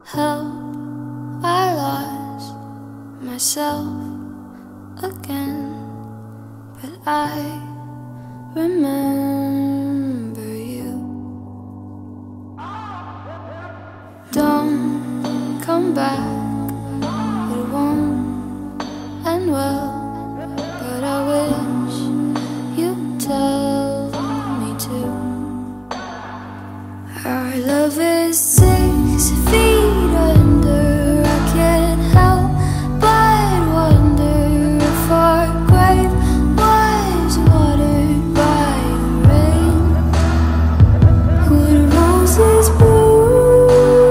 Help, I lost myself again, but I remember you. Don't come back, it won't end well, but I wish you'd tell me to. Our love is 6 feet under. I can't help but wonder if our grave was watered by the rain. Would roses bloom?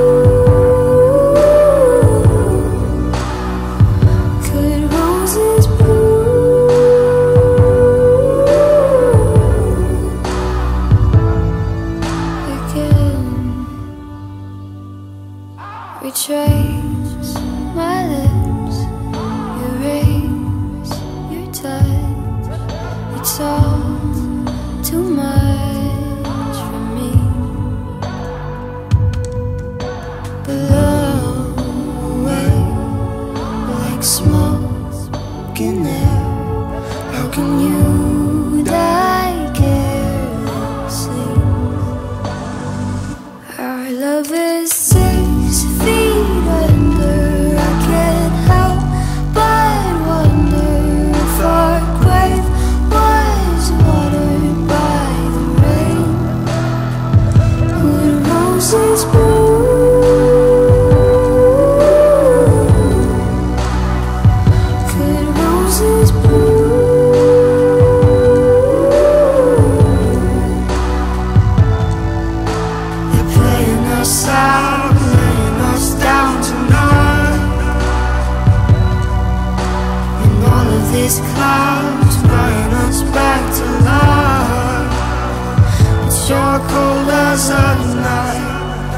Could roses bloom again? Retrace my lips, erase your touch. It's all too much for me. Blow away like smoke in air. How can you die carelessly? Our love is 6 feet under. I can't help but wonder if our grave was watered by the rain. Would roses bloom? Could roses bloom? They're playing us out, laying us down tonight, and all of these clouds bring us back to life. It's your cold as a night.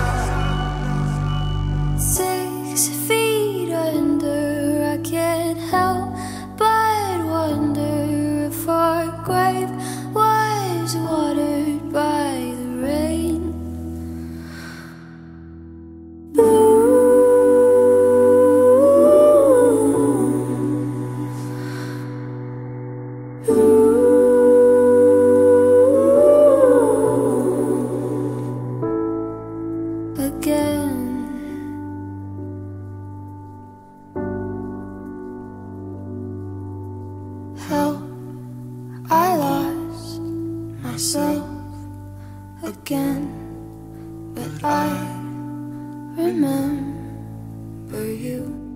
6 feet under. I can't help but wonder if our grave was watered by the rain. Again, help, I lost myself again, but I remember you.